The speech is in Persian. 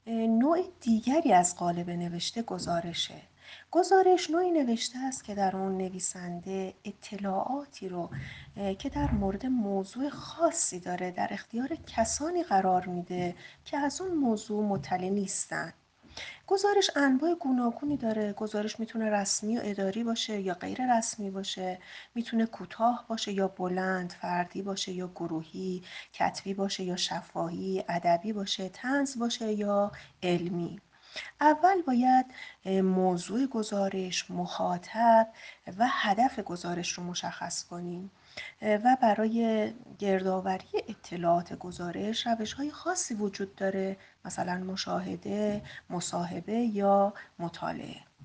نوع دیگری از قالب نوشته گزارشه. گزارش نوعی نوشته است که در آن نویسنده اطلاعاتی رو که در مورد موضوع خاصی داره در اختیار کسانی قرار میده که از اون موضوع مطلع نیستن. گزارش انواع گوناگونی داره. گزارش میتونه رسمی و اداری باشه یا غیر رسمی باشه، میتونه کوتاه باشه یا بلند، فردی باشه یا گروهی، کتبی باشه یا شفاهی، ادبی باشه، طنز باشه یا علمی. اول باید موضوع گزارش، مخاطب و هدف گزارش رو مشخص کنیم و برای گردآوری اطلاعات گزارش روش‌های خاصی وجود داره، مثلا مشاهده، مصاحبه یا مطالعه.